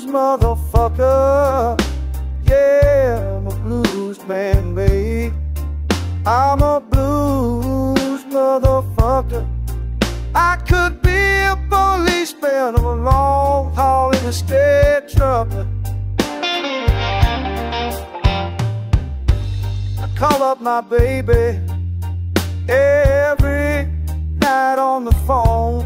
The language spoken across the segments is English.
motherfucker. Yeah, I'm a blues man, babe. I'm a blues motherfucker. I could be a policeman of a long haul in a state trucker. I call up my baby every night on the phone.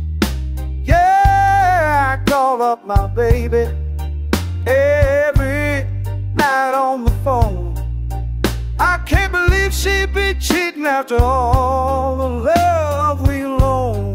Yeah, I call up my baby every night on the phone. I can't believe she'd be cheating after all the love we loaned.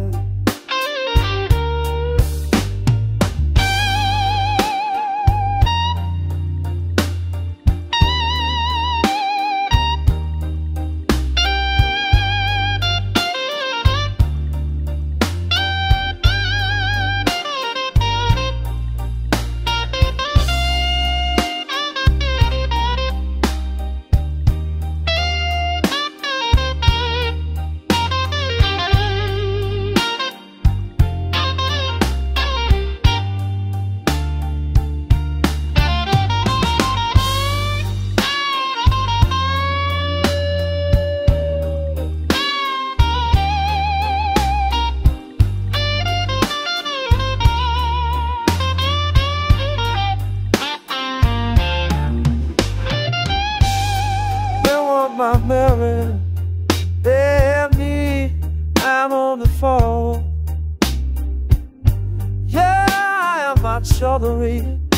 My Mary, damn me, I'm on the phone. Yeah, I am not sure the reason